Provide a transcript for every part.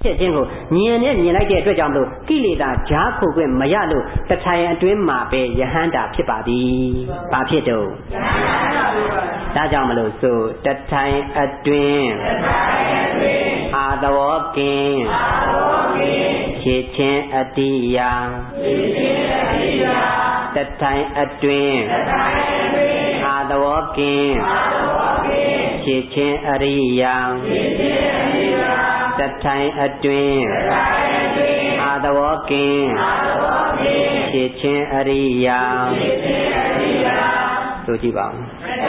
ချင်းကိုမြင်နဲ့မြင်လိုက်တဲ့အတွက်ကြောင့်မလို့ကိလေသာဂျားခုခွင့်မရလို့တထိုင်အတွင်းမှာပဲယဟန္တာဖြစ်ပါသည်။ဘာဖြစ်တော့ဒါကြောင့်မလို့ဆိုတထိုင်အတွင်းအာသဝကင်ဖြစ်ခြင်းအတိယတထိုင်အတွင်းအာသဝကင်ဖြစ်ခြင်းအရိယာတထိုင်အတွင်းအာသဝကင်ဖြစ်ခြင်းအရိယာဆိုကြည့်ပါဦး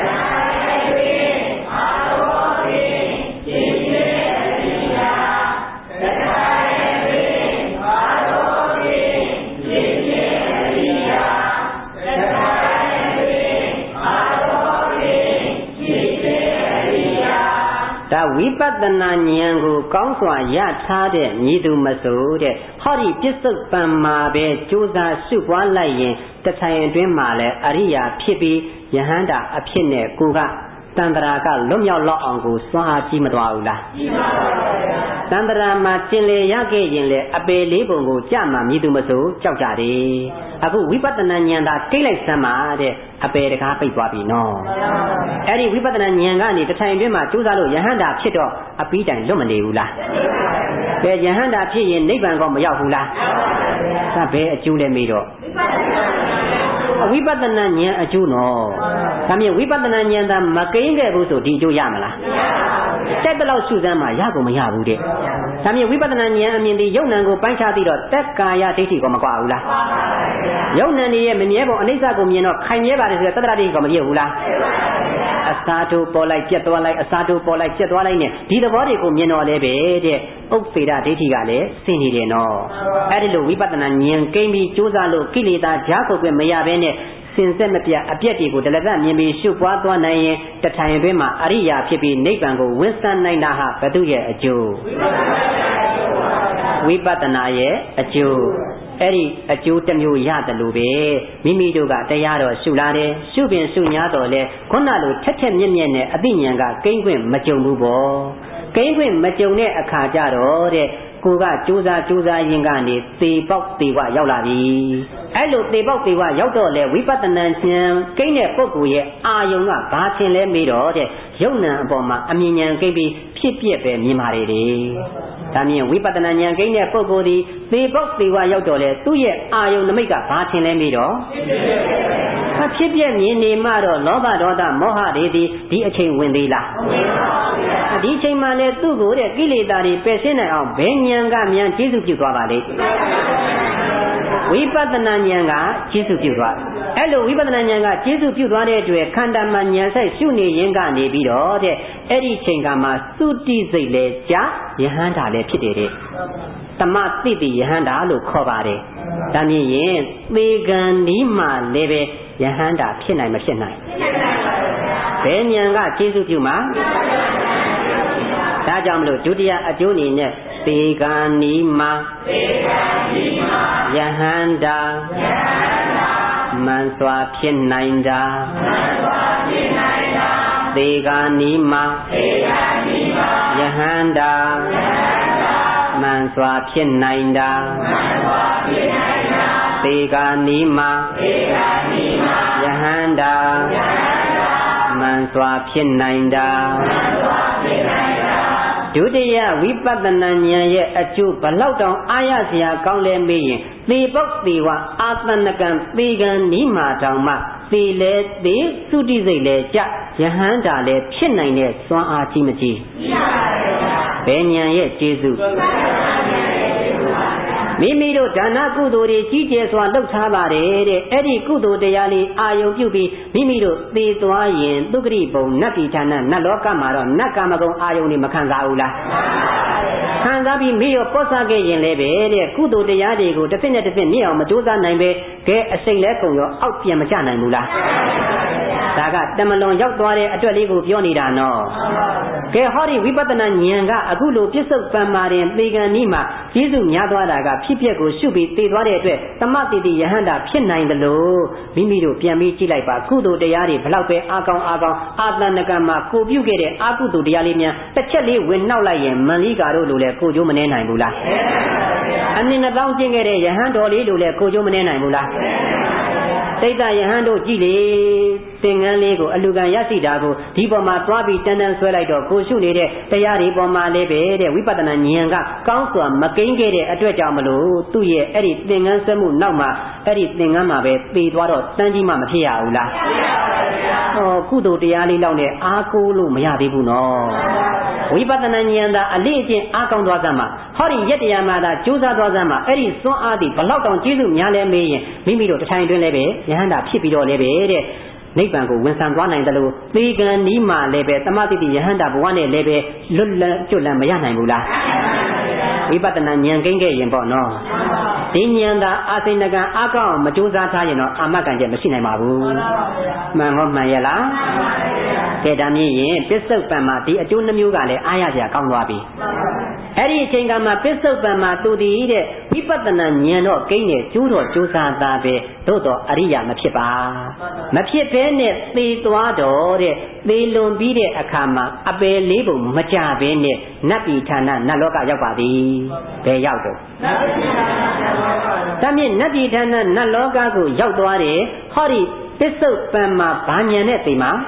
ဒါဝိပဿနာဉာဏ်ကိုကောင်းစွာရထားတဲ့ညီသူမဆိုတဲ့ဟောဒီပစ္စုပန်မှာပဲကြိုးစားရှုပွားလိုက်ရင်တထိုင်အတွင်းမှာလည်းအရိယာဖြစ်ပြီးယဟန္တာအဖြစ်နဲ့ကိုကတန္တရာကလွတ်မြောက်လောက်အောင်ကိုစွမ်းအားကြီးမသွားဘူးလားကြီးပါပါဘုရားတန္တရာမှာကျင်လေရခဲ့ရင်လေအပေလေးပုံကိုကြမှာမြည်သူမဆိုကြောက်ကြတယ်အခုဝိပဿနာဉာဏ်သာကိလိုက်စမ်းပါတဲ့အပေတကားပိတ်သွားပြီနော်အဲ့ဒီဝိပဿနာဉာဏ်ကနေတထိုင်အတွင်းမှာကြိုးစားလို့ယဟန္တာဖြစ်တော့အပြီးတိုင်လွတ်မနေဘူးလားဘယ်ယဟန္တာဖြစ်ရင်နိဗ္ဗာန်ကောမရောက်ဘူးလားဒါဘယ်အကျိုးလဲမေးတော့ဝိပဿနာဉာဏ်အကျိုးနော်ဒါမြင်ဝိပဿနာဉာဏ်သာမကိန်းခဲ့ဘူးဆိုဒီအကျိုးရမလားတက်တလောက်ရှုစမ်းမှရကုန်မရဘူးတဲ့ဒါမြင်ဝိပဿနာဉာဏ်အမြင်ဒီယုံ nant ကိုပိုင်းခြားပြီးတော့တက်ကာယဒိဋ္ဌိကိုမကွာဘူးလားယုံ nant ရဲ့မမြဲပုံအနိစ္စကိုမြင်တော့ခိုင်မြဲပါတယ်ဆိုတော့တတ္တရဒိဋ္ဌိကိုမပြည့်ဘူးလားအစာတို့ပေါ်လိုက်ပြတ်သွားလိုက်အစာတို့ပေါ်လိုက်ပြတ်သွားလိုက်နဲ့ဒီသဘောတွေကိုမြင်တော့လဲပဲတဲ့ဥပ္ပေဒဒိဋ္ဌိကလည်းဆင်နေတယ်နော်အဲ့ဒီလိုဝိပဿနာဉာဏ်ကိန်းပြီးကြိုးစားလို့ကိလေသာဂျားခုခွင့်မရဘဲနဲ့စင်ဆက်မပြအပြက်တွေကိုတလကမြင်ပြီးရှုပွားသွားနိုင်ရင်တထိုင်အတွင်းမှာအရိယာဖြစ်ပြီးနိဗ္ဗာန်ကိုဝင်ဆန်းနိုင်တာဟာဘသူရဲ့အကျိုးဝိပဿနာရဲ့အကျိုးအဲ့ဒီအကျိုးတစ်မျိုးရတယ်လို့ပဲမိမိတို့ကတရားတော်ရှုလာတယ်ရှုပင်ရှုညာတော်လဲခုနလိုထက်ထက်မြက်မြက်နဲ့အသိဉာဏ်ကကိန်းခွင့်မကြုံဘူးပေါ့ကိန်းခွင့်မကြုံတဲ့အခါကျတော့တဲ့ကိုကကြိုးစားရင်းကနေသေပေါက်သေဝရောက်လာပြီအဲ့လိုသေပေါက်သေဝရောက်တော့လေဝိပဿနာဉာဏ်ကိန်းတဲ့ပုဂ္ဂိုလ်ရဲ့အာယုံကဘာထင်လဲမေးတော့တဲ့ယုံ nant အပေါ်မှာအမြင်ဉာဏ်ကိန်းပြီးဖြစ်ပြက်ပဲမြင်ပါတယ်တဲ့ဒါမြင်ဝိပဿနာဉာဏ်ကိန်းတဲ့ပုဂ္ဂိုလ်ဒီသေပေါက်သေဝရောက်တော့လေသူ့ရဲ့အာယုံနမိတ်ကဘာထင်လဲမေးတော့ဖြစ်ပြက်မြင်နေမှတော့လောဘဒေါသမောဟတွေဒီအချိန်ဝင်သေးလားဒီအချိန်မှလည်းသူ့ကိုတဲ့ကိလေသာတွေပယ်ရှင်းနိုင်အောင်ဘယ်ဉာဏ်ကမြန်ကျေစုပြုသွားပါလိမ့်ဝိပဿနာဉာဏ်ကကျေစုပြုသွားအဲ့လိုဝိပဿနာဉာဏ်ကကျေစုပြုသွားတဲ့အတွက်ခန္ဓာမှာဉာဏ်ဆိုင်ရှုနေရင်ကနေပြီးတော့တဲ့အဲ့ဒီချိန်ကမှသုတိစိတ်လဲကြာယဟန္တာလည်းဖြစ်တယ်တဲ့တမသိတိယဟန္တာလို့ခေါ်ပါတယ်ဒါမြင်ရင်သေကံဒီမှလည်းပဲယဟန္တာဖြစ်နိုင်မဖြစ်နိုင်ဘယ်ဉာဏ်ကကျေစုပြုမှာဒါကြောင့်မလို့ဒုတိယအကျိုးအနေနဲ့သေကံနီမှာယဟန္တာမှန်စွာဖြစ်နိုင်တာသေကံနီမှာယဟန္တာမှန်စွာဖြစ်နိုင်တာသေကံနီမှာယဟန္တာမှန်စွာဖြစ်နိုင်တာဒုတိယဝိပဿနာဉာဏ်ရဲ့အကျိုးဘလောက်တောင်အားရစရာကောင်းလဲမေးရင်သေပေါက်သေဝအာသနကံသေကံနီးမှာတောင်မှသေလဲသေသုတိစိတ်လဲကြယဟန္တာလဲဖြစ်နိုင်တဲ့စွမ်းအားကြီးမကြီးဘယ်ဉာဏ်ရဲ့ကျေးဇူးမိမိတို့ဒါနကုသိုလ်တွေကြီးကျယ်စွာလုပ်ထားပါတယ်တဲ့အဲ့ဒီကုသိုလ်တရားလေးအာယုံပြုပြီးမိမိတို့သေသွားရင်သုခရိဘုံနတ်ပြည်ဌာနနတ်လောကမှာတော့နတ်ကာမဂုဏ်အာယုံတွေမခံစားဘူးလားခံစားပြီးမိရောပောစားခဲ့ရင်လည်းပဲတဲ့ကုသိုလ်တရားတွေကိုတစ်စိနဲ့တစ်စိမြင့်အောင်မကြိုးစားနိုင်ပဲကဲအစိတ်လဲကုန်ရောအောက်ပြန်မကျနိုင်ဘူးလားဒါကတမလွန်ရောက်သွားတဲ့အတွက်လေးကိုပြောနေတာနော်ကဲဟောဒီဝိပဿနာဉာဏ်ကအခုလိုပြစ္ဆုတ်ပံမာရင်သေကံဤမှာကျေးဇူးများသွားတာကဖြစ်ပျက်ကိုရှုပြီးသေသွားတဲ့အတွက်သမတိတိယဟန္တာဖြစ်နိုင်တယ်လို့မိမိတို့ပြန်ပြီးကြည့်လိုက်ပါကုသိုလ်တရားတွေဘလောက်ပဲအာကောင်းအာတဏကံမှာကိုပြုခဲ့တဲ့အကုသိုလ်တရားလေးများတစ်ချက်လေးဝင်နှောက်လိုက်ရင်မန္လိကာတို့လိုလဲကိုကျိုးမနေနိုင်ဘူးလားအနည်းငယ်တောင်းကျင့်ခဲ့တဲ့ယဟန်တော်လေးလိုလဲကိုကျိုးမနေနိုင်ဘူးလားတိတ်တယဟန်တို့ကြည့်လေသင်္ကန်းလေးကိုအလူကံရရှိတာကိုဒီပေါ်မှာသွားပြီးတန်းဆွဲလိုက်တော့ကိုရှုနေတဲ့တရားတွေပေါ်မှာလည်းပဲတဲ့ဝိပဿနာဉာဏ်ကကောင်းစွာမကိန်းခဲ့တဲ့အတွက်ကြောင့်မလို့သူ့ရဲ့အဲ့ဒီသင်္ကန်းဆွဲမှုနောက်မှာအဲ့ဒီသင်္ကန်းမှာပဲသေသွားတော့တန်းကြီးမှမဖြစ်ရဘူးလားဟောကုသိုလ်တရားလေးလောက်နဲ့အားကိုးလို့မရသေးဘူးနော်ဝိပဿနာဉာဏ်သာအလေးအကျင့်အားကောင်းသွားစမ်းမှာဟောဒီရက်တရားမှာသာကြိုးစားသွားစမ်းမှာအဲ့ဒီစွမ်းအားဒီဘလောက်တောင်ကျေးဇူးများလဲမေးရင်မိမိတို့တစ်ထိုင်တွင်းလည်းပဲယဟန္တာဖြစ်ပြီးတော့လည်းပဲတဲ့နိဗ္ဗာန်ကိုဝန်ဆံသွားနိုင်တယ်လို့သေကံဤမှာလည်းပဲတမတိတိယဟန္တာဘဝနဲ့လည်းပဲလွတ်လပ်ကျွတ်လပ်မရနိုင်ဘူးလားဝိပဿနာဉာဏ်ကိန်းခဲ့ရင်ပေါ့နော်ဒီဉာဏ်သာအာစိဏကံအားကောင်းမကြိုးစားထားရင်တော့အာမကံကျမရှိနိုင်ပါဘူးမှန်ဟောမှန်ရလားကဲဒါမြင်ရင်ပစ္စုပန်မှာဒီအကျိုးနှမျိုးကလည်းအားရစရာကောင်းသွားပြီအဲ့ဒီအချိန်ကမှပစ္စုပန်မှာသူတည်တဲ့ဝိပဿနာဉာဏ်တော့ကိန်းနဲ့ကျိုးတော့ကြိုးစားသားပဲသို့တော့အရိယာမဖြစ်ပါမဖြစ်ဘဲနဲ့သေသွားတော့တဲ့သေလွန်ပြီးတဲ့အခါမှာအပယ်လေးပုံမကြဘဲနဲ့နတ်ပြည်ဌာနနတ်လောကရောက်ပါသည်ဘယ်ရောက်တော့ဒါမြင့်နတ်ပြည်ဌာနနတ်လောကကိုရောက်သွားတယ်ဟောဒီပစ္စုပန်မှာဘာဉာဏ်နဲ့သိမှာ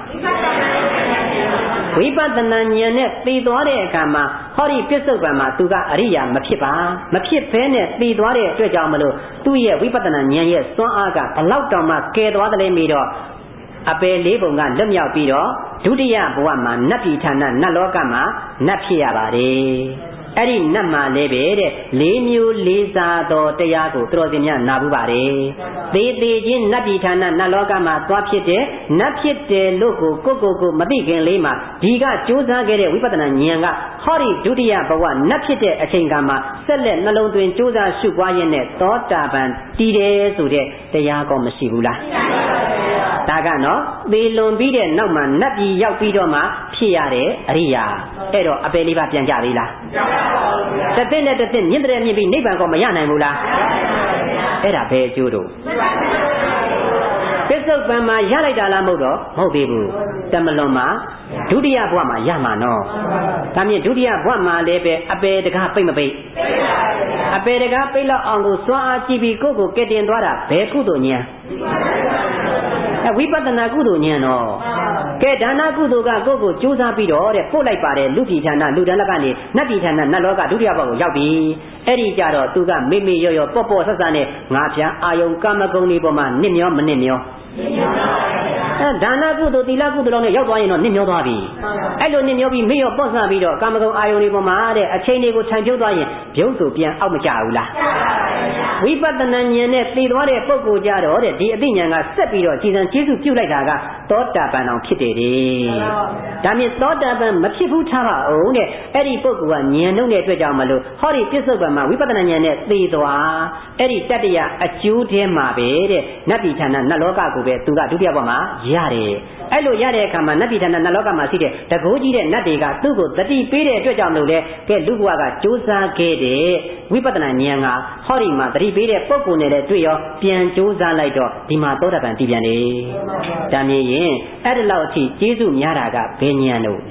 ဝိပဿနာဉာဏ်နဲ့သိသွားတဲ့အခါမှာဟောဒီပစ္စုပန်မှာသူကအရိယာမဖြစ်ပါမဖြစ်ဘဲနဲ့သိသွားတဲ့အတွက်ကြောင့်မလို့သူ့ရဲ့ဝိပဿနာဉာဏ်ရဲ့စွမ်းအားကဘလောက်တောင်မှကယ်သွားတယ်လေမိတော့အပယ်လေးပုံကလွတ်မြောက်ပြီးတော့ဒုတိယဘဝမှာနတ်ပြည်ဌာနနတ်လောကမှာနတ်ဖြစ်ရပါတယ်အဲ့ဒီနတ်မှာလည်းပဲတဲ့လေးမျိုးလေးစားသောတရားကိုတော်စင်များနာဘူးပါတယ်သေးသေးချင်းနတ်ပြည်ဌာနနတ်လောကမှာသွားဖြစ်တဲ့နတ်ဖြစ်တယ်လို့ကိုမသိခင်လေးမှာဒီကကြိုးစားခဲ့တဲ့ဝိပဿနာဉာဏ်ကဟောဒီဒုတိယဘဝနတ်ဖြစ်တဲ့အချိန်ကမှာဆက်လက်နှလုံးသွင်းကြိုးစားရှုပွားရင်းနဲ့သောတာပန်တည်တယ်ဆိုတဲ့တရားကောမရှိဘူးလားဒါကနော်သေလွန်ပြီးတဲ့နောက်မှာနတ်ပြည်ရောက်ပြီးတော့မှဖြစ်ရတဲ့အရိယာအဲ့တော့အပယ်လေးပါပြန်ကြသေးလားတစ်သိနဲ့တစ်သိမြင့်တဲ့မြင့်ပြီးနိဗ္ဗာန်ကောမရနိုင်ဘူးလားအဲ့ဒါဘယ်အကျိုးတို့ပစ္စုပန်မှာရလိုက်တာလားမဟုတ်တော့မဟုတ်သေးဘူးတမလွန်မှာဒုတိယဘဝမှာရမှာနော်ဒါမြင့်ဒုတိယဘဝမှာလည်းပဲအပယ်တကားပိတ်မပိတ်အပယ်တကားပိတ်လောက်အောင်ကိုစွမ်းအားကြည့်ပြီးကိုယ်ကယ်တင်သွားတာဘယ်ကုသိုလ်ဉာဏ်ဝိပဿနာကုသိုလ်ဉာဏ်တော့ကဲဒါနကုသိုလ်ကကိုယ့်ကိုကြိုးစားပြီးတော့တဲ့ပို့လိုက်ပါတယ်လူပြည်ဌာနလူတန်းလက်ကနေနတ်ပြည်ဌာနနတ်လောကဒုတိယဘဝကိုရောက်ပြီအဲ့ဒီကြတော့သူကမေ့မေ့ရော့ပေါ့ဆက်ဆက်နဲ့ငါဖျားအာယုံကာမဂုဏ်တွေပေါ်မှာနစ်မျောမနစ်မျောဒါနကုသိုလ်သီလကုသိုလ်လောက်နဲ့ရောက်သွားရင်တော့နစ်မျောသွားပြီအဲ့လိုနစ်မျောပြီးမေ့ရော့ပေါ့ဆပြီးတော့ကာမဂုဏ်အာယုံတွေပေါ်မှာတဲ့အချိန်တွေကိုခြံပြုတ်သွားရင်ပြုံးဆိုပြန်အောက်မကြဘူးလားဝိပဿနာဉာဏ်နဲ့သိသွားတဲ့ပုဂ္ဂိုလ်ကြတော့တဲ့ဒီအသိဉာဏ်ကဆက်ပြီးတော့ကြည်စံကျေးဇူးပြုလိုက်တာကသောတာပန်အောင်ဖြစ်တယ်တဲ့ဒါမြင်သောတာပန်မဖြစ်ဘူးထားပါအောင်တဲ့အဲ့ဒီပုဂ္ဂိုလ်ကဉာဏ်နှုတ်တဲ့အတွက်ကြောင့်မလို့ဟောဒီပစ္စုပန်မှာဝိပဿနာဉာဏ်နဲ့သိသွားအဲ့ဒီတတ္တယအကျိုးထဲမှာပဲတဲ့နတ်ပြည်ဌာနနတ်လောကကိုပဲသူကဒုတိယဘဝမှာရတယ်အဲ့လိုရတဲ့အခါမှာနတ်ပြည်ဌာနနတ်လောကမှာရှိတဲ့တကိုးကြီးတဲ့နတ်တွေကသူ့ကိုတတိပေးတဲ့အတွက်ကြောင့်မလို့လေကဲလူဘဝကကြိုးစားခဲ့တဲ့ဝိပဿနာဉာဏ်ကဟောဒီမှာတတိပေးတဲ့ပုဂ္ဂိုလ်နဲ့လည်းတွေ့ရောပြန်ကြိုးစားလိုက်တော့ဒီမှာသောတာပန်တည်ပြန်တယ်ဒါမြင်ရင်အဲ့ဒီလောက်အထိကျေးဇူးများတာကဘယ်ဉာဏ်လို့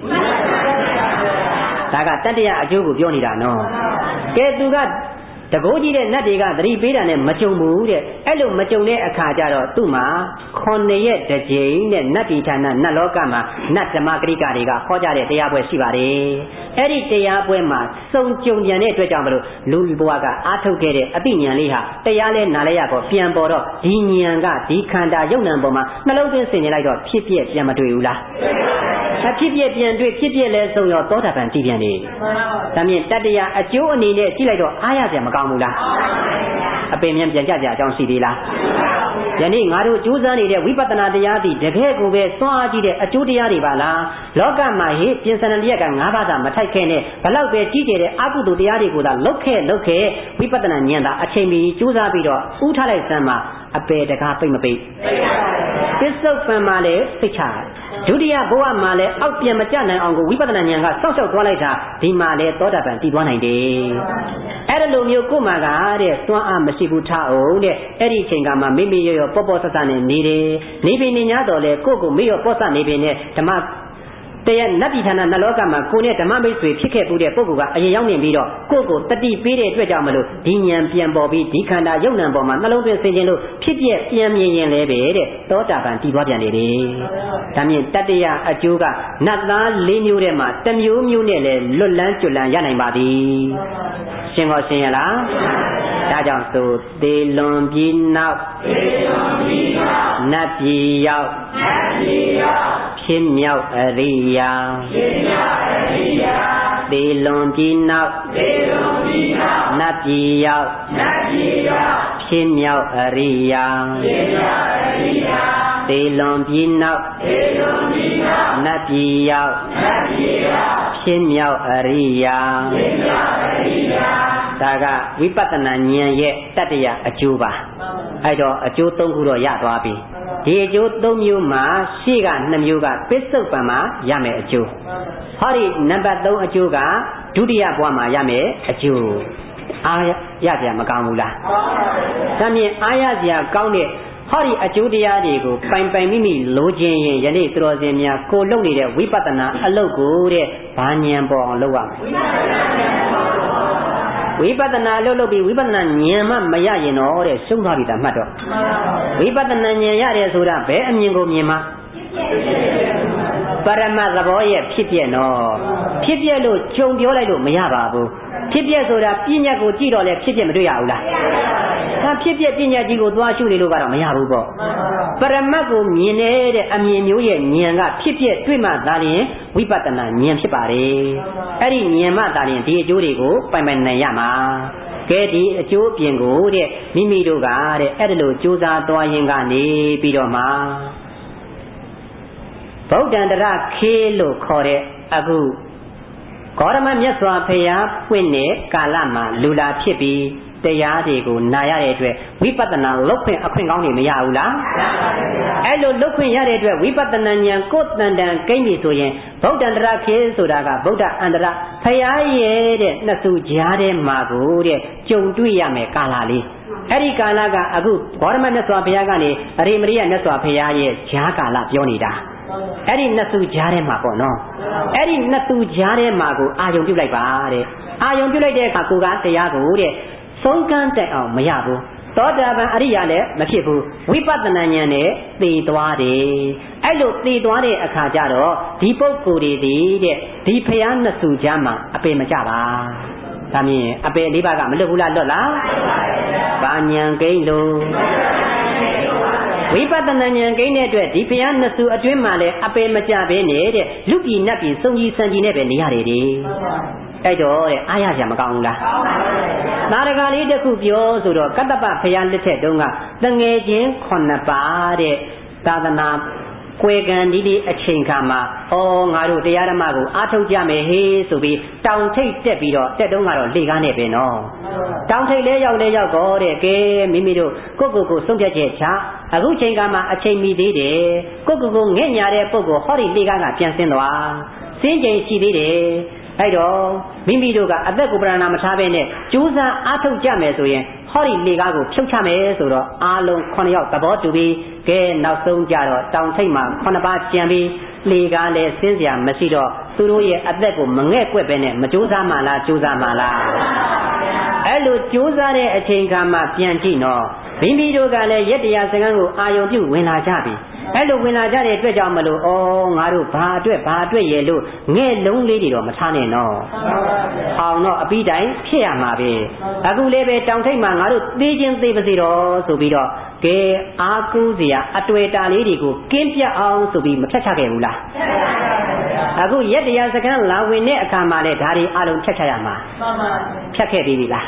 ဒါကတတ္တယအကျိုးကိုပြောနေတာနော်ကဲသူကတကိုးကြီးတဲ့နတ်တွေကသတိပေးတာနဲ့မကြုံဘူးတဲ့အဲ့လိုမကြုံတဲ့အခါကျတော့သူ့မှာ9ရက်တစ်ကြိမ်နဲ့နတ်ပြည်ဌာနနတ်လောကမှာနတ်ဓမ္မဂရိကတွေကဟောကြားတဲ့တရားပွဲရှိပါတယ်အဲ့ဒီတရားပွဲမှာစုံကြုံပြန်တဲ့အတွက်ကြောင့်မလို့လူဘဝကအားထုတ်ခဲ့တဲ့အသိဉာဏ်လေးဟာတရားလဲနားလဲရတော့ပြန်ပေါ်တော့ဒီဉာဏ်ကဒီခန္ဓာယုံနံပေါ်မှာနှလုံးသွင်းဆင်နေလိုက်တော့ဖြစ်ပြက်ပြန်မတွေ့ဘူးလားဖြစ်ပြက်ပြန်တွေ့ဖြစ်ပြက်လဲဆုံးရောသောတာပန်တည်ပြန်နေဒါမြင်တတ္တယအကျိုးအနေနဲ့ကြည့်လိုက်တော့အားရပြန်မကောင်းဘူးလားအပင်မြန်ပြန်ကြကြအကြောင်းရှိသေးလားယနေ့ငါတို့ကြိုးစားနေတဲ့ဝိပဿနာတရားသည်တကယ်ကိုပဲစွမ်းအားကြီးတဲ့အကျိုးတရားတွေပါလားလောကမှာဟိပြင်စံတရားက၅ပါးသာမထိုက်ခဲနဲ့ဘလောက်ပဲကြီးကျယ်တဲ့အကုသိုလ်တရားတွေကိုသာလုတ်ခဲဝိပဿနာဉာဏ်သာအချိန်မီကြိုးစားပြီးတော့ဥထားလိုက်စမ်းမှာအပေတကားပိတ်မပိတ်ပစ္စုပန်မှာလည်းစိတ်ချဒုတိယဘဝမှာလည်းအောက်ပြန်မကျနိုင်အောင်ကိုဝိပဿနာဉာဏ်ကစောင့်ရှောက်သွားလိုက်တာဒီမှာလည်းသောတာပန်တည်သွားနိုင်တယ်အဲ့လိုမျိုးကိုယ်မှာကတဲ့သွမ်းအားမရှိဘူးထားအောင်တဲ့အဲ့ဒီအချိန်ကမှမိမိရောပေါ့ပေါ့ဆဆနဲ့နေတယ်နေပြီနေ냐တော့လေကိုယ့်ကိုမေ့ရောပေါ့ဆနေပြီနဲ့ဓမ္မတရားနတ်ပြည်ဌာနနတ်လောကမှာကိုယ်နဲ့ဓမ္မမိတ်ဆွေဖြစ်ခဲ့မှုတဲ့ပုဂ္ဂိုလ်ကအရင်ရောက်နေပြီးတော့ကိုယ့်ကိုတတိပေးတဲ့အတွက်ကြောင့်မလို့ဒီဉာဏ်ပြန်ပေါ်ပြီးဒီခန္ဓာယုံနံပေါ်မှာနှလုံးသွင်းဆင်ခြင်လို့ဖြစ်ပြပြန်မြင်ရင်လည်းပဲတဲ့သောတာပန်တည်သွားပြန်နေတယ်။ဒါမြင်တတ္တယအကျိုးကနတ်သား၄မျိုးထဲမှာတစ်မျိုးမျိုးနဲ့လည်းလွတ်လန်းကျွတ်လန်းရနိုင်ပါသည်။ရှင်းကောရှင်းရလား။ဒါကြောင့်ဆိုသေလွန်ပြီးနောက်နတ်ပြည်ရောက်ဖြစ်မြောက်အရိယာသေလွန်ပြီးနောက်နတ်ပြည်ရောက်ဖြစ်မြောက်အရိယာသေလွန်ပြီးနောက်နတ်ပြည်ရောက်ဖြစ်မြောက်အရိယာဒါကဝိပဿနာဉာဏ်ရဲ့တတ္တယအကျိုးပါအဲ့တော့အကျိုး၃ခုတော့ရသွားပြီဒီအကျိုး၃မျိုးမှာရှေ့က2မျိုးကပစ္စုပန်မှာရမယ်အကျိုးဟောဒီနံပါတ်3အကျိုးကဒုတိယဘဝမှာရမယ်အကျိုးအားရကြမကောင်းဘူးလားဒါမြင်အားရကြကောင်းတဲ့ဟောဒီအကျိုးတရားတွေကိုပိုင်ပိုင်မိမိလိုချင်ရင်ယနေ့သူတော်စင်များကိုလုပ်နေတဲ့ဝိပဿနာအလုပ်ကိုတဲ့ဘာဉာဏ်ပေါ်အောင်လုပ်ရမယ်ဝိပဿနာလုပ်ပြီးဝိပဿနာဉာဏ်မှမရရင်တော့တဲ့ရှုံးသွားပြီတာမှတ်တော့ဝိပဿနာဉာဏ်ရတယ်ဆိုတာဘယ်အမြင်ကိုမြင်မှာပရမသဘောရဲ့ဖြစ်ပြနော်ဖြစ်ပြလို့ကြုံပြောလိုက်လို့မရပါဘူးဖြစ်ပြဆိုတာပညာကိုကြည့်တော့လဲဖြစ်ပြမတွေ့ရဘူးလားဒါဖြစ်ပြပညာကြီးကိုသွားရှုနေလို့ကတော့မရဘူးပေါ့ပရမတ်ကိုမြင်နေတဲ့အမြင်မျိုးရဲ့ဉာဏ်ကဖြစ်ပြတွေ့မှသာလျှင်ဝိပဿနာဉာဏ်ဖြစ်ပါတယ်အဲ့ဒီဉာဏ်မှသာလျှင်ဒီအကျိုးတွေကိုပိုင်ပိုင်နိုင်ရမှာကဲဒီအကျိုးအပြင်ကိုတဲ့မိမိတို့ကတဲ့အဲ့ဒါလိုကြိုးစားသွားရင်ကနေပြီးတော့မှဗုဒ္ဓံတရခေလို့ခေါ်တဲ့အခုဂေါရမမြတ်စွာဘုရားပွင့်တဲ့ကာလမှာလူလာဖြစ်ပြီးတရားတွေကိုနာရတဲ့အတွက်ဝိပဿနာလုပ်ခွင့်အခွင့်ကောင်းတွေမရဘူးလားအဲ့လိုလုပ်ခွင့်ရတဲ့အတွက်ဝိပဿနာဉာဏ်ကိုယ်တန်တန်ကိမ့်ပြီဆိုရင်ဗုဒ္ဓံတရခေဆိုတာကဗုဒ္ဓအန္တရဘုရားရဲ့တဲ့နှစ်စုကြားထဲမှာကိုတဲ့ကြုံတွေ့ရမယ်ကာလလေးအဲ့ဒီကာလကအခုဂေါရမမြတ်စွာဘုရားကနေအရိမရိယမြတ်စွာဘုရားရဲ့ဈာကာလပြောနေတာအဲ့ဒီနှစ်စုကြားထဲမှာပေါ့နော်အဲ့ဒီနှစ်စုကြားထဲမှာကိုအာယုံပြုတ်လိုက်ပါတဲ့အာယုံပြုတ်လိုက်တဲ့အခါကိုကတရားကိုတဲ့ဆုံးကန်းတက်အောင်မရဘူးသောတာပန်အရိယာလည်းမဖြစ်ဘူးဝိပဿနာဉာဏ်နဲ့သိသွားတယ်အဲ့လိုသိသွားတဲ့အခါကျတော့ဒီပုဂ္ဂိုလ်တွေတဲ့ဒီဖျားနှစ်စုကြားမှာအပေမကြပါဒါမြင်အပေ၄ပါးကမလွတ်ဘူးလားလွတ်လားဘာဉာဏ်ကိန်းလို့ဝိပဿနာဉာဏ်ကိန်းတဲ့အတွက်ဒီဘုရားနှစ်စုအတွင်းမှာလည်းအပေမကြဘဲနဲ့တဲ့လူပြည်နတ်ပြည်စုံကြီးစံကြီးနဲ့ပဲနေရတယ်တဲ့အဲ့တော့တဲ့အားရကြမကောင်းဘူးလားသာရကလေးတစ်ခုပြောဆိုတော့ကတ္တပဘုရားလက်ထက်တုန်းကတငယ်ချင်း9ပါးတဲ့သာသနာကွယ်ကံဒီအချိန်ခါမှာငါတို့တရားဓမ္မကိုအားထုတ်ကြမယ်ဟေးဆိုပြီးတောင်ထိပ်တက်ပြီးတော့တက်တုန်းကတော့လေကားနဲ့ပဲနော်တောင်ထိပ်လဲရောက်တော့တဲ့ကဲမိမိတို့ကိုဆုံးဖြတ်ချက်ချအခုချိန်ကမှအချိန်မီသေးတယ်ကိုငဲ့ညာတဲ့ပုဂ္ဂိုလ်ဟောဒီလေကားကပြန်ဆင်းသွားစင်းချိန်ရှိသေးတယ်အဲ့တော့မိမိတို့ကအသက်ကိုပရဏာမထားဘဲနဲ့ကြိုးစားအားထုတ်ကြမယ်ဆိုရင်ဟောဒီလေကားကိုဖြုတ်ချမယ်ဆိုတော့အားလုံး9ယောက်သဘောတူပြီးကဲနောက်ဆုံးကြတော့တောင်ထိပ်မှာ9ပါးကျန်ပြီးလေကားလည်းဆင်းစရာမရှိတော့သူတို့ရဲ့အသက်ကိုမငဲ့ကွက်ပဲနဲ့မကြိုးစားမှလားကြိုးစားမှလားအဲ့လိုကြိုးစားတဲ့အချိန်ခါမှပြန်ကြည့်နော်မိမိတို့ကလည်းရက်တရားစကားကိုအာယုံပြုဝင်လာကြပြီအဲ့လိုဝင်လာကြတဲ့အတွက်ကြောင့်မလို့ငါတို့ဘာအတွက်ရဲ့လို့ငဲ့လုံးလေးတွေတော့မထားနဲ့နော်အောင်တော့အပြီးတိုင်းဖြစ်ရမှာပဲအခုလည်းပဲတောင်ထိပ်မှာငါတို့သေးချင်းသေးပါစေတော့ဆိုပြီးတော့ကဲအားကူးစရာအတွေ့တာလေးတွေကိုကင်းပြအောင်ဆိုပြီးမဖြတ်ချခဲ့ဘူးလားအခုရက်တရားစကားလာဝင်တဲ့အခါမှာလည်းဒါတွေအလုံးဖြတ်ချရမှာဖြတ်ခဲ့ပြီလား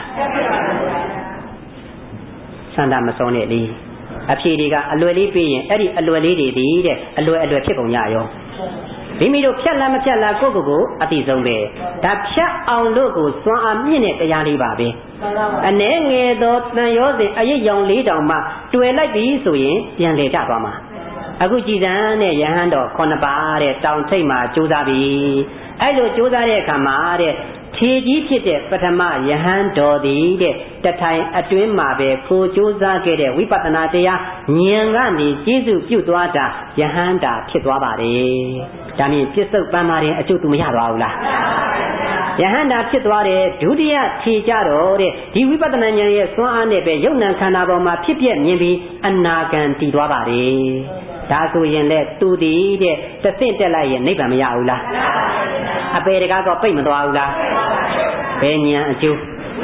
စန္ဒမစောနဲ့လေအဖြေတွေကအလွယ်လေးပြီးရင်အဲ့ဒီအလွယ်လေးတွေဒီတဲ့အလွယ်ဖြစ်ကုန်ကြရောမိမိတို့ဖြတ်လားမဖြတ်လားကိုယ့်ကိုယ်အတိဆုံးပဲဒါဖြတ်အောင်လို့ကိုစွမ်းအားမြင့်တဲ့တရားလေးပါပဲအနည်းငယ်သောတန်ရောစဉ်အရေးရောင်လေးတောင်မှတွေ့လိုက်ပြီဆိုရင်ပြန်လေကြသွားမှာအခုကြည်စံနဲ့ယဟန်တော်9ပါးတဲ့တောင်ထိပ်မှာကြိုးစားပြီအဲ့လိုကြိုးစားတဲ့အခါမှာတဲ့ခြေကြီးဖြစ်တဲ့ပထမယဟန်တော်သည်တဲ့တထိုင်အတွင်းမှာပဲကိုကြိုးစားခဲ့တဲ့ဝိပဿနာတရားဉာဏ်ကနေကျေစုပြုသွားတာယဟန်တာဖြစ်သွားပါတယ်ဒါမြင်ပြစ္ဆုတ်ပန်းမာရင်အကျိုးသူမရသွားဘူးလားယဟန်တာဖြစ်သွားတယ်ဒုတိယခြေကြတော့တဲ့ဒီဝိပဿနာဉာဏ်ရဲ့စွမ်းအားနဲ့ပဲယုံ nant ခန္ဓာပေါ်မှာဖြစ်ပြမြင်ပြီးအနာဂံတည်သွားပါတယ်ဒါဆိုရင်လေသူတည်တဲ့တဆင့်တက်လိုက်ရင်နိဗ္ဗာန်မရဘူးလားအပေတကားတော့ပိတ်မသွားဘူးလားဘယ်ဉာဏ်အကျိုး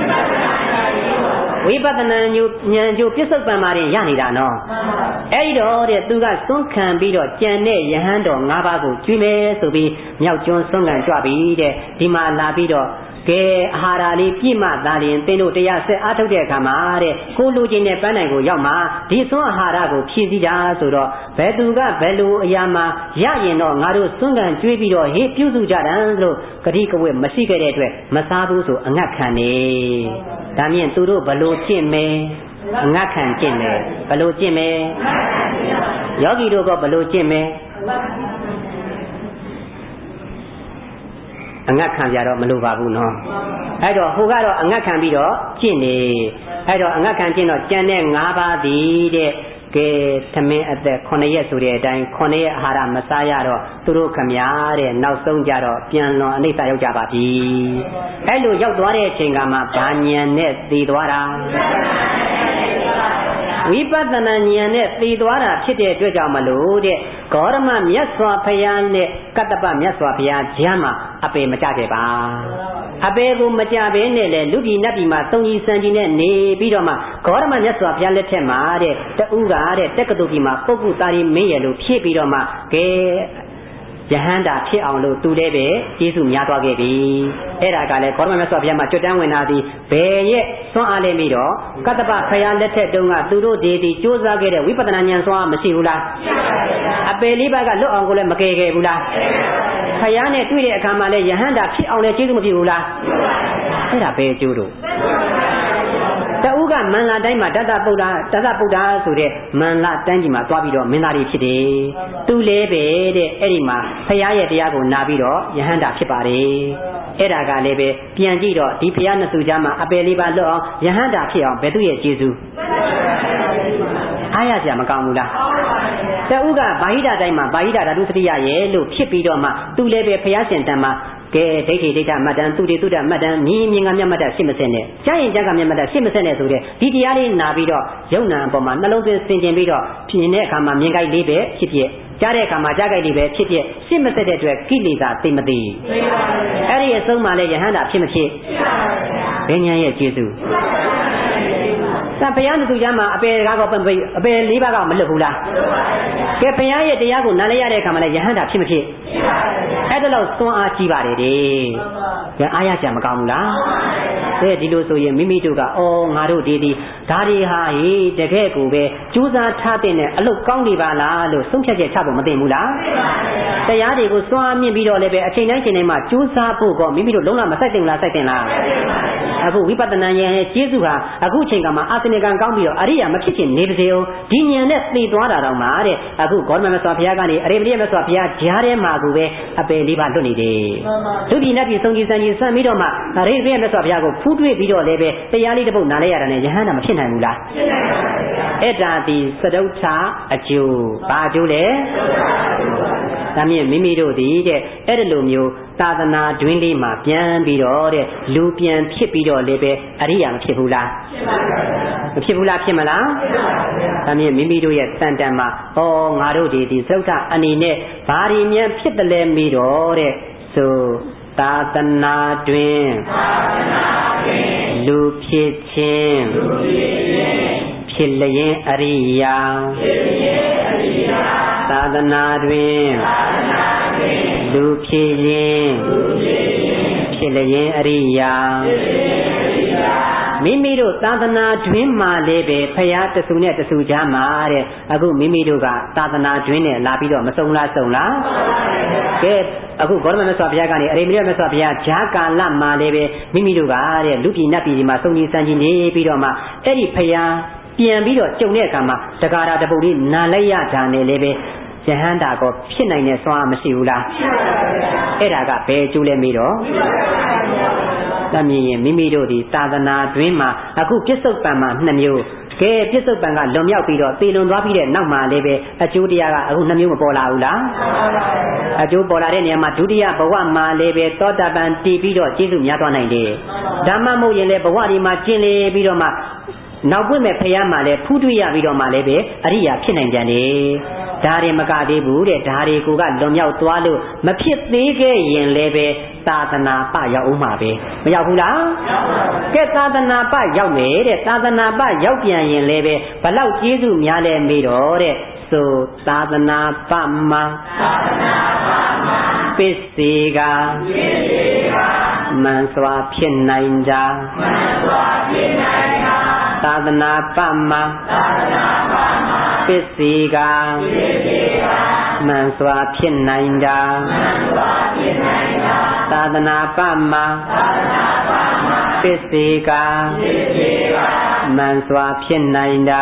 ဝိပဿနာဉာဏ်အကျိုးပြစ္ဆုတ်ပံမှာရင်ရနေတာနော်အဲ့ဒီတော့တဲ့သူကစွန့်ခံပြီးတော့ကြံတဲ့ယဟန်တော်၅ပါးကိုကျွေးမယ်ဆိုပြီးမြောက်ကျွန်းစွန့်ခံကြွပြီးတဲ့ဒီမှာလာပြီးတော့ကဲအာဟာရလေးပြည့်မှသာလျှင်သင်တို့တရားဆက်အားထုတ်တဲ့အခါမှာတဲ့ကိုလူချင်းနဲ့ပန်းနိုင်ကိုရောက်မှာဒီစွန့်အာဟာရကိုဖြည့်စည်းတာဆိုတော့ဘယ်သူကဘယ်လိုအရာမှာရရင်တော့ငါတို့စွန့်ခံကျွေးပြီးတော့ဟေးပြုစုကြတယ်လို့ဂတိကဝတ်မရှိခဲ့တဲ့အတွက်မစားဘူးဆိုအငတ်ခံနေဒါမြင်သူတို့ဘလို့ကျင့်မယ်အငတ်ခံကျင့်မယ်ဘလို့ကျင့်မယ်ယောဂီတို့ကဘလို့ကျင့်မယ်အငတ်ခံကြတော့မလိုပါဘူးနော်အဲ့တော့ဟိုကတော့အငတ်ခံပြီးတော့ကျင့်နေအဲ့တော့အငတ်ခံကျင့်တော့ကျန်တဲ့၅ပါးသည်တဲ့ကဲသမင်းအသက်9ရက်ဆိုတဲ့အတိုင်း9ရက်အာဟာရမစားရတော့သူတို့ခမများတဲ့နောက်ဆုံးကြတော့ပြန်လွန်အနိစ္စရောက်ကြပါပြီအဲ့လိုရောက်သွားတဲ့အချိန်ကမှဘာဉာဏ်နဲ့သိသွားတာဝိပဿနာဉာဏ်နဲ့သိသွားတာဖြစ်တဲ့အတွက်ကြောင့်မလို့တဲ့ဂေါရမမြတ်စွာဘုရားနဲ့ကတ္တပမြတ်စွာဘုရားကြားမှာအပေမကြခဲ့ပါအပေကိုမကြဘဲနဲ့လေလူပြည်နတ်ပြည်မှာသုံးကြီးစံကြီးနဲ့နေပြီးတော့မှဂေါရမမြတ်စွာဘုရားလက်ထက်မှာတဲ့တူကတဲ့တက္ကသိုလ်ကြီးမှာပုဂ္ဂုတာရီမင်းရလို့ဖြည့်ပြီးတော့မှကဲယဟန္တာဖြစ်အောင်လို့သူလည်းပဲကျေးဇူးများသွားခဲ့ပြီအဲ့ဒါကလည်းဂေါရမမြတ်စွာဘုရားမှာကျွတ်တန်းဝင်လာသည်ဘယ်ရဲ့စွန့်အားလဲပြီးတော့ကတ္တပဘုရားလက်ထက်တုန်းကသူတို့ဒီစ조사ခဲ့တဲ့ဝိပဿနာဉာဏ်စွမ်းအားမရှိဘူးလားအပေလေးပါးကလွတ်အောင်ကိုလည်းမကယ်ခဲ့ဘူးလားဘုရားနဲ့တွေ့တဲ့အခါမှာလည်းယဟန္တာဖြစ်အောင်လည်းကျေးဇူးမပြုဘူးလားအဲ့ဒါဘယ်အကျိုးတို့တူကမန္လာတိုင်းမှာတတပုဒ္ဒါဆိုတဲ့မန္လာတိုင်းကြီးမှာသွားပြီးတော့မင်းသားတွေဖြစ်တယ်သူလည်းပဲတဲ့အဲ့ဒီမှာဘုရားရဲ့တရားကိုနာပြီးတော့ယဟန္တာဖြစ်ပါတယ်အဲ့ဒါကလည်းပဲပြန်ကြည့်တော့ဒီဘုရားနှစ်စုကြားမှာအပယ်လေးပါလွတ်အောင်ယဟန္တာဖြစ်အောင်ဘယ်သူရဲ့ကျေးဇူးအားရစရာမကောင်းဘူးလားတူကဗာဟိတတိုင်းမှာဗာဟိတဓာတုသတိယရဲ့လို့ဖြစ်ပြီးတော့မှသူလည်းပဲဘုရားရှင်တန်မှာကဲဒိဋ္ဌိဒိဋ္ဌမတ္တံသူတိတုဒ္ဓမတ္တံမြင်မြင်ကမြတ်မတ္တရှင်းမစဲနဲ့ကြားရင်ကြားကမြတ်မတ္တရှင်းမစဲနဲ့ဆိုတဲ့ဒီတရားလေးနာပြီးတော့ယုံနာအပေါ်မှာနှလုံးသွင်းဆင်ခြင်ပြီးတော့ဖြစ်တဲ့အခါမှာမြင်ကြိုက်လေးပဲဖြစ်ဖြစ်ကြားတဲ့အခါမှာကြားကြိုက်လေးပဲဖြစ်ဖြစ်ရှင်းမစဲတဲ့အတွက်ကိလေသာသိမသိအဲ့ဒီအဆုံးမှလည်းယဟန္တာဖြစ်မဖြစ်ဘယ်ဉာဏ်ရဲ့ကျေးဇူးသံဘုရားသူကြားမှာအပေကားကအပေ၄ပါးကမလွတ်ဘူးလားကဲဘုရားရဲ့တရားကိုနားလဲရတဲ့အခါမှာလည်းယဟန္တာဖြစ်မဖြစ်အဲ့ဒါလို့သွန်အားကြီးပါတယ်တဲ့။ဒါအားရကြမကောင်းဘူးလား။ဒီလိုဆိုရင်မိမိတို့ကငါတို့ဒီဒါတွေဟာဟေးတကယ်ကိုပဲကြိုးစားထားတဲ့အလုပ်ကောင်းနေပါလားလို့ဆုံးဖြတ်ချက်ချဖို့မသိဘူးလား။တရားတွေကိုစွမ်းအားမြင့်ပြီးတော့လည်းပဲအချိန်တိုင်းချိန်တိုင်းမှာကြိုးစားဖို့ကမိမိတို့လုံးဝမစိုက်တင်လားစိုက်တင်လား။အခုဝိပဿနာဉာဏ်ရဲ့ကျေးဇူးဟာအခုအချိန်ကမှအာသနိကံကောင်းပြီးတော့အရိယာမဖြစ်ချင်နေပါစေအောင်ဒီဉာဏ်နဲ့သိသွားတာတော့မှတဲ့အခုဂေါတမမြတ်စွာဘုရားကနေအရိပရိယမြတ်စွာဘုရားကြားထဲမှာကိုပဲအပယ်လေးပါလွတ်နေတယ်။လူပြည်နတ်ပြည်ဆုံးကြီးစံကြီးစံပြီးတော့မှအရိပရိယမြတ်စွာဘုရားကိုဖူးတွေ့ပြီးတော့လည်းပဲတရားလေးတစ်ပုဒ်နားလဲရတာနဲ့ယဟန္တာမဖြစ်နိုင်ဘူးလားဖြစ်နိုင်ပါဘူး။အဲ့ဒါဒီသဒုဋ္ဌအကျိုးဘာအကျိုးလဲဒါမြင်မိမိတို့ဒီတဲ့အဲ့ဒီလိုမျိုးသာသနာတွင်လေးမှာပြန်ပြီးတော့တဲ့လူပြန်ဖြစ်ပြီးတော့လည်းပဲအရိယာမဖြစ်ဘူးလားဖြစ်ပါဘူး။မဖြစ်ဘူးလားဖြစ်မလားဖြစ်ပါဘူး။ဒါမြင်မိမိတို့ရဲ့တန်တန်မှာငါတို့ဒီသဒုဋ္ဌအနေနဲ့ဘာတွေမြန်ဖြစ်တယ်လဲမိတော့တဲ့ဆိုသာသနာတွင်လူဖြစ်ခြင်းဖြစ်လျင်အရိယာသာသနာတွင်လူဖြစ်ရင်ဖြစ်လျင်အရိယာမိမိတို့သာသနာတွင်မှာလည်းပဲဖရာတဆူနဲ့တဆူကြားမှာတဲ့အခုမိမိတို့ကသာသနာတွင်နဲ့လာပြီးတော့မစုံလားအခုဂေါတမမြတ်စွာဘုရားကနေအရိမရိယမြတ်စွာဘုရားဂျာကာလမှာလည်းပဲမိမိတို့ကတဲ့လူပြည်နတ်ပြည်ဒီမှာစုံကြီးစံကြီးနေပြီးတော့မှအဲ့ဒီဘုရားပြန်ပြီးတော့ကြုံတဲ့အခါမှာတက္ကရာတပုတ်လေးနာလိုက်ရတာနဲ့လည်းပဲယဟန္တာကောဖြစ်နိုင်တဲ့စွမ်းအားမရှိဘူးလားအဲ့ဒါကဘယ်ကျိုးလဲမေးတော့တမင်းရင်မိမိတို့ဒီသာသနာတွင်မှာအခုပြစ္ဆုတ်ပံမှာ2မျိုးကဲပြစ္ဆုတ်ပံကလွန်မြောက်ပြီးတော့သေလွန်သွားပြီးတဲ့နောက်မှာလည်းပဲအကျိုးတရားကအခု2မျိုးမပေါ်လာဘူးလားအကျိုးပေါ်လာတဲ့နေရာမှာဒုတိယဘဝမှာလည်းပဲသောတာပန်တည်ပြီးတော့ကျေးဇူးများသွားနိုင်တယ်ဓမ္မမဟုတ်ရင်လည်းဘဝဒီမှာကျင့်လေပြီးတော့မှနောက်ပွင့်မဲ့ဖယားမှာလည်းဖူးတွေ့ရပြီးတော့မှလည်းပဲအရိယာဖြစ်နိုင်ကြတယ်ဒါတွေမကသေးဘူးတဲ့ဒါတွေကိုကလွန်မြောက်သွားလို့မဖြစ်သေးခဲ့ရင်လည်းပဲသာသနာပရောက်အောင်မှာပဲမရောက်ဘူးလားကဲသာသနာပရောက်မယ်တဲ့သာသနာပရောက်ပြန်ရင်လည်းပဲဘလောက်ကျေးဇူးများလဲမေးတော့တဲ့ဆိုသာသနာပမှာပစ္စေကမှန်စွာဖြစ်နိုင်တာသာသနာပမှာပစ္စေကမှန်စွာဖြစ်နိုင်တာသာသနာပမှာပစ္စေကမှန်စွာဖြစ်နိုင်တာ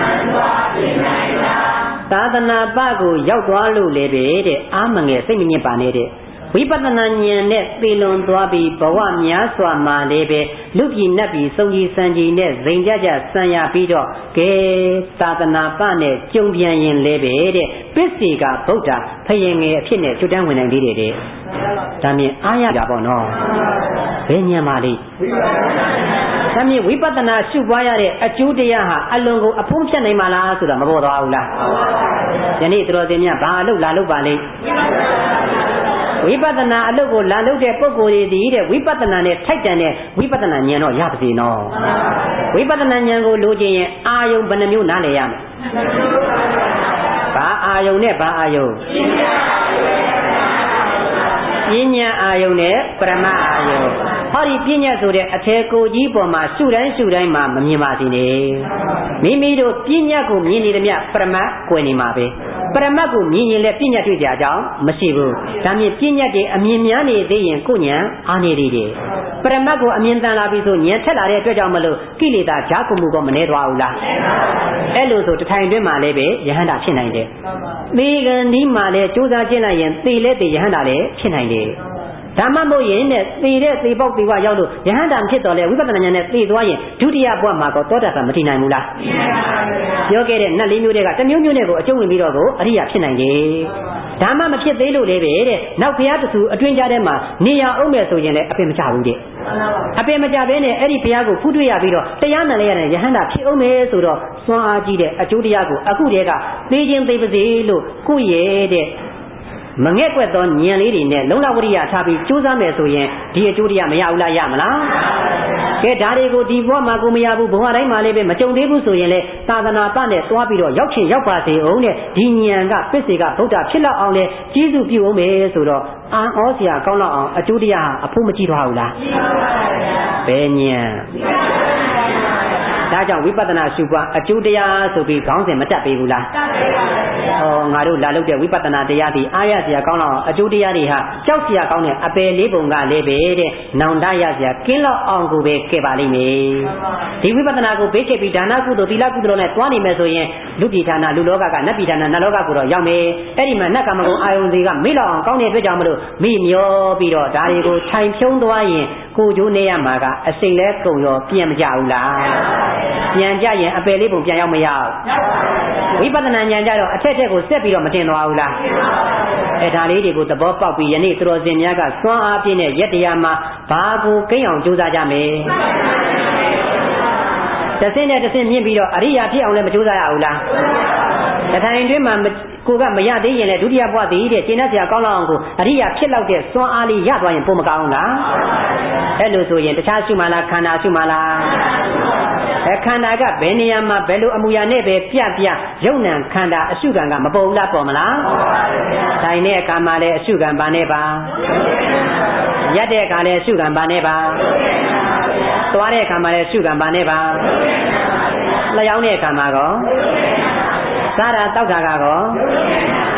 သာသနာပကိုရောက်သွားလို့လည်းပဲတဲ့အာမငယ်စိတ်မညစ်ပါနဲ့တဲ့ဝိပဿနာဉာဏ်နဲ့သေလွန်သွားပြီးဘဝများစွာမှာလည်းပဲလူပြည်နတ်ပြည်စုံကြီးစံကြီးနဲ့ဇိမ်ကြကြဆံရပြီးတော့ကဲသာသနာပနဲ့ကြုံပြန်ရင်လည်းပဲတဲ့ပစ္စေကဗုဒ္ဓဖယင်ငယ်အဖြစ်နဲ့ကျွတ်တန်းဝင်နိုင်သေးတယ်တဲ့ဒါမြင်အားရတာပေါ့နော်ဘယ်ဉာဏ်ပါလိဒါမြင်ဝိပဿနာရှုပွားရတဲ့အကျိုးတရားဟာအလွန်ကိုအဖုံးဖြတ်နိုင်ပါလားဆိုတာမပေါ်သွားဘူးလားယနေ့တော်စင်များဘာအလုပ်လာလုပ်ပါလိဝိပဿနာအလုပ်ကိုလာလုပ်တဲ့ပုဂ္ဂိုလ်တွေဒီတဲ့ဝိပဿနာနဲ့ထိုက်တန်တဲ့ဝိပဿနာဉာဏ်တော့ရပါစေနော်ဝိပဿနာဉာဏ်ကိုလိုချင်ရင်အာယုံဘယ်နှမျိုးနားလည်ရမလဲဘာအာယုံနဲ့ဘာအာယုံပညာအာယုံနဲ့ပရမအာယုံဟောဒီပညာဆိုတဲ့အထေကိုကြီးပေါ်မှာရှုတိုင်းမှာမမြင်ပါစေနဲ့မိမိတို့ပညာကိုမြင်နေတယ်မြပရမတ်ကွယ်နေမှာပဲပရမတ်ကိုမြင်ရင်လည်းပညာတွေ့ကြအောင်မရှိဘူးဒါမြင်ပညာတွေအမြင်များနေသေးရင်ကိုဉာဏ်အားနေသေးတယ်ပရမတ်ကိုအမြင်တန်လာပြီဆိုဉာဏ်ထက်လာတဲ့အတွက်ကြောင့်မလို့ကိလေသာဈာကုမှုကမနေသွားဘူးလားအဲ့လိုဆိုတထိုင်တွင်းမှာလည်းပဲယဟန္တာဖြစ်နိုင်တယ်သေကံဒီမှာလည်းကြိုးစားကျင့်လိုက်ရင်သေလဲသေယဟန္တာလည်းဖြစ်နိုင်တယ်ဓမ္မမို့ရင်နဲ့သေတဲ့သေပေါက်သေဝရောက်လို့ယဟန္တာဖြစ်တော်လဲဝိပဿနာဉာဏ်နဲ့သေသွားရင်ဒုတိယဘဝမှာတော့သောတာပန်မတည်နိုင်ဘူးလားပြောခဲ့တဲ့နတ်လေးမျိုးတွေကတစ်မျိုးမျိုးနဲ့ကိုအကျုံးဝင်ပြီးတော့ကိုအရိယာဖြစ်နိုင်တယ်ဓမ္မမဖြစ်သေးလို့လည်းပဲတဲ့နောက်ဘုရားတဆူအတွင်းကြားထဲမှာနေရအောင်မယ်ဆိုရင်လည်းအပင်မကြဘူးတဲ့အပင်မကြဘဲနဲ့အဲ့ဒီဘုရားကိုဖူးတွေ့ရပြီးတော့တရားနာလဲရတဲ့ယဟန္တာဖြစ်အောင်မယ်ဆိုတော့စွမ်းအားကြီးတဲ့အကျိုးတရားကိုအခုတည်းကသိခြင်းသိပါစေလို့ကိုယ့်ရဲ့တဲ့မငဲ့ကွက်သောဉာဏ်လေးတွေနဲ့လုံလဝရိယထားပြီးကြိုးစားမယ်ဆိုရင်ဒီအကျိုးတရားမရဘူးလားရမလားကဲဒါတွေကိုဒီဘဝမှာကိုမရဘူးဘဝတိုင်းမှာလည်းပဲမကြုံသေးဘူးဆိုရင်လေသာသနာပနဲ့သွားပြီးတော့ရောက်ချင်ရောက်ပါစေအောင်တဲ့ဒီဉာဏ်ကပစ္စေကဗုဒ္ဓဖြစ်လောက်အောင်လေကျေးဇူးပြုအောင်မယ်ဆိုတော့အာဩစရာကောင်းလောက်အောင်အကျိုးတရားအဖို့မကြည့်တော့ဘူးလားဘယ်ဉာဏ်ဒါကြောင့်ဝိပဿနာရှုပွားအကျိုးတရားဆိုပြီးခေါင်းစဉ်မတက်ပေးဘူးလားငါတို့လာလုပ်တဲ့ဝိပဿနာတရားဒီအားရစရာကောင်းတော့အကျိုးတရားတွေဟာကြောက်စရာကောင်းတဲ့အပယ်လေးပုံကလည်းပဲတဲ့နောင်တရစရာကင်းလောက်အောင်ကိုပဲခဲ့ပါလိမ့်မယ်ဒီဝိပဿနာကိုဘေးခဲ့ပြီးဒါနကုသိုလ်သီလကုသိုလ်နဲ့တွားနေမယ်ဆိုရင်လူပြည်ဌာနလူလောကကနတ်ပြည်ဌာနနတ်လောကကိုတော့ရောက်မယ်အဲ့ဒီမှာနတ်ကမ္မကုံအာယုန်တွေကမေ့လောက်အောင်ကောင်းတဲ့အတွက်ကြောင့်မလို့မိမျောပြီးတော့ဒါတွေကိုခြိုင်ဖြုံးသွားရင်ကိုကျိုးနေရမှာကအစိမ့်လဲကုန်ရောပြန်မကြဘူးလားပြန်ကြရင်အပယ်လေးပုံပြန်ရောက်မရဘူးဝိပဿနာဉာဏ်ကြတော့အထက်ထက်ကိုဆက်ပြီးတော့မတင်သွားဘူးလားဒါလေးတွေကိုသဘောပေါက်ပြီးယနေ့သူတော်စင်များကစွမ်းအားပြည့်နဲ့ရက်တရားမှာဘာကိုကိန်းအောင်ကြိုးစားကြမယ်တစ်စင်းနဲ့တစ်စင်းမြင့်ပြီးတော့အရိယာဖြစ်အောင်လည်းမကြိုးစားရဘူးလားတထိုင်တွင်းမှာကိုကမရသေးရင်လည်းဒုတိယဘဝတည်းတဲ့ကျင့်တတ်စရာကောင်းလောက်အောင်ကိုအရိယာဖြစ်လောက်တဲ့စွမ်းအားလေးရသွားရင်ပုံမကောင်းလားအဲ့လိုဆိုရင်တခြားရှုမှလားခန္ဓာရှုမှလားခန္ဓာကဘယ်နေရာမှာဘယ်လိုအမူအရာနဲ့ပဲပြယုံ nant ခန္ဓာအရှုခံကမပေါ်ဘူးလားပေါ်မလားတိုင်တဲ့အခါမှာလည်းအရှုခံပါနဲ့ပါရက်တဲ့အခါလည်းအရှုခံပါနဲ့ပါသွားတဲ့အခါမှာလည်းအရှုခံပါနဲ့ပါလျှောင်းတဲ့အခါမှာကောစားတာတောက်တာကော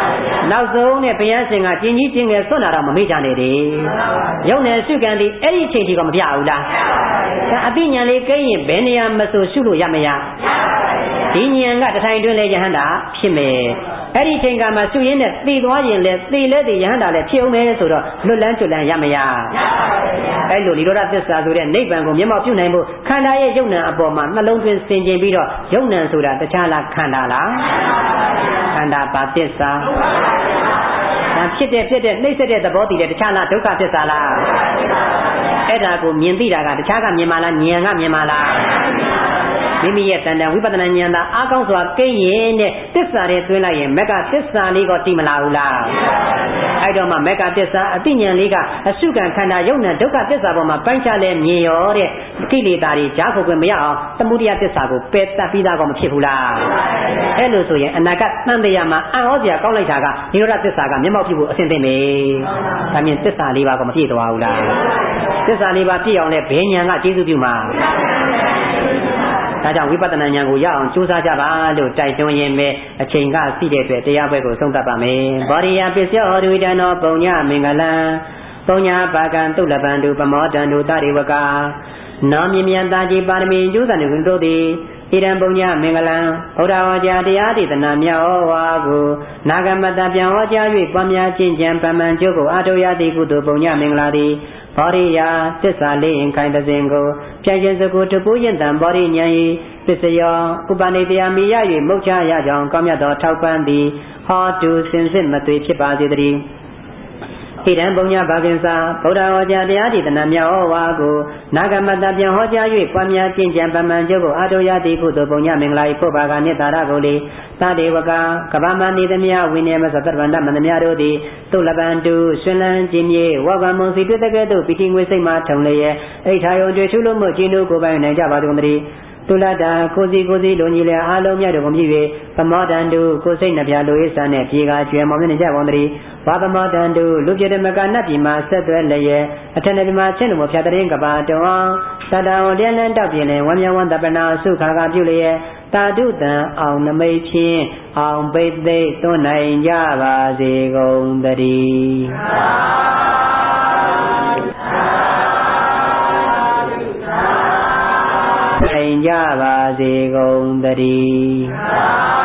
နောက်ဆုံးနဲ့ဘုရားရှင်ကကျင်ကြီးကျင်ငယ်ဆွတ်လာတော့မမေ့ကြနဲ့လေရုပ်နဲ့ရှုခံသည်အဲ့ဒီအချိန်ကြီးကမပြဘူးလားဒါအသိဉာဏ်လေးကိရင်ဘယ်နေရာမဆိုရှုလို့ရမရဒီဉာဏ်ကတထိုင်တွင်းလဲယဟန္တာဖြစ်မယ်အဲ့ဒီချိန်ကမှရှုရင်းနဲ့သိသွားရင်လဲသိလဲသိယဟန္တာလဲဖြစ်အောင်မယ်ဆိုတော့လွတ်လန်းကျွတ်လန်းရမရအဲ့လိုនិရောဓသစ္စာဆိုတဲ့နိဗ္ဗာန်ကိုမျက်မှောက်ပြုနိုင်ဖို့ခန္ဓာရဲ့ယုံ nant အပေါ်မှာနှလုံးသွင်းဆင်ခြင်ပြီးတော့ယုံ nant ဆိုတာတခြားလားခန္ဓာလားခန္ဓာပါသစ္စာဒါဖြစ်တဲ့ပြည့်တဲ့နှိမ့်ဆက်တဲ့သဘောတည်တဲ့တခြားလားဒုက္ခသစ္စာလားအဲ့ဒါကိုမြင်သိတာကတခြားကမြင်ပါလားဉာဏ်ကမြင်ပါလားမိမိရဲ့တန်တန်ဝိပဿနာဉာဏ်သာအားကောင်းစွာကိရင်တဲ့သစ္စာတွေသွင်းလိုက်ရင်မက္ကသစ္စာလေးក៏တည်မလာဘူးလားအဲ့တော့မှမက္ကသစ္စာအသိဉာဏ်လေးကအစုကံခန္ဓာယုံ nant ဒုက္ခသစ္စာပေါ်မှာပိုင်းခြားလဲမြင်ရောတဲ့ကိလေသာတွေကြားဖို့မရအောင်သမုဒယသစ္စာကိုပယ်တတ်ပြီးသားကောမဖြစ်ဘူးလားအဲ့လိုဆိုရင်အနာဂတ်သံတရားမှာအံ့ဩစရာကောင်းလိုက်တာကនិရောဓသစ္စာကမျက်မှောက်ပြုဖို့အဆင်သင့်ပဲဒါမြင်သစ္စာလေးပါကောမပြည့်သွားဘူးလားသစ္စာလေးပါပြည့်အောင်လဲဘယ်ဉာဏ်ကကျေးဇူးပြုမှာဒါကြောင့်ဝိပဿနာဉာဏ်ကိုရအောင်ကြိုးစားကြပါလို့တိုက်တွန်းရင်းပဲအချိန်ကရှိတဲ့အတွက်တရားပွဲကိုဆုံးသတ်ပါမယ်။ဘောရိယပစ္စယောဒုဝိတနောပုံညမင်္ဂလံပုံညပါကံတုလပံတုပမောတံတုတရိဝကနောမြင်မြန်သာကြီးပါရမီကျိုးစားနေကုန်တို့သည်ဣရံပုံညမင်္ဂလံဘုရားဟောကြားတရားဒေသနာမြောက်ဝါကိုနာဂမတပြန်ဟောကြား၍ပွားများခြင်းကြံပမှန်ကျိုးကိုအာထုရသည်ကုသိုလ်ပုံညမင်္ဂလာသည်ဘောရိယသစ္စာလေးရင်ခိုင်တဲ့စဉ်ကိုပြည့်ခြင်းစကုတပူးရင်တံဘောရိဉာဏ်ဤပစ္စယောဥပနိတရားမိရ၍မုတ်ချရကြောင်းကောင်းမြတ်သောထောက်ပံ့သည်ဟောတုစင်စစ်မသွေဖြစ်ပါစေတည်းဣဒံပုံညဘာကင်္စာဗုဒ္ဓဟောကြားတရားဒေသနာမြောက်ဩဝါကိုနာဂမတပြန်ဟောကြား၍ပွားများကျင့်ကြံပမှန်ကျုပ်ကိုအာထုရသည်ကုသိုလ်ပုံညမင်္ဂလာ၏ပုဗ္ဗာကနိတာရကိုလေသာဒေဝကကဗ္ဗမနိသမြဝိနည်းမသတ္တဗန္ဒမန္တမြတို့သည်တုလပံတုရှင်လန်းခြင်းမြေဝါကမုံစီတွေ့တဲ့ကဲ့သို့ပိဋိငွေစိတ်မှထုံလျက်အိဋ္ဌာယုံတွေ့ထုလို့မှုကျင်းတို့ကိုပိုင်နိုင်ကြပါကုန်သတည်းตุลตาကိုစီလိုညီလေအားလုံးမြတ်တို့ကိုမြည်၍ပမောတန်တုကိုစိတ်နှပြလိုရေးစားနဲ့ပြေကာကျွဲမောင်မြင့်ကြကုန်သတည်းဘာပမောတန်တုလူပြတဲ့မကနတ်ပြည်မှာဆက်သွဲလျက်အထက်နယ်ပြည်မှာချင်းတို့မဖြတ်တဲ့ကဘာတောင်းသတ္တဝလျက်လန်းတောက်ပြင်းနဲ့ဝမ်းမြောက်ဝမ်းတပနာစုခါကပြုလျက်တာတုတံအောင်နမိတ်ဖြင့်အောင်ပိသိသွန်းနိုင်ကြပါစေကုန်သတည်းနိုင်ကြပါစေကုန်သတည်း